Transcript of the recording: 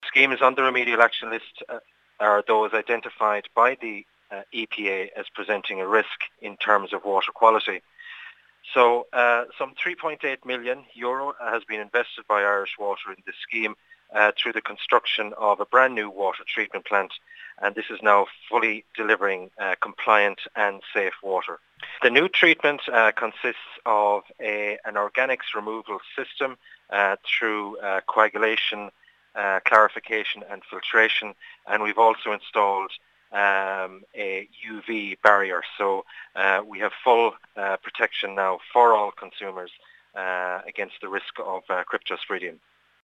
scheme is on the remedial action list are those identified by the EPA as presenting a risk in terms of water quality. So some €3.8 million has been invested by Irish Water in this scheme through the construction of a brand new water treatment plant, and this is now fully delivering compliant and safe water. The new treatment consists of an organics removal system through coagulation, clarification and filtration, and we've also installed a UV barrier. So we have full protection now for all consumers against the risk of cryptosporidium.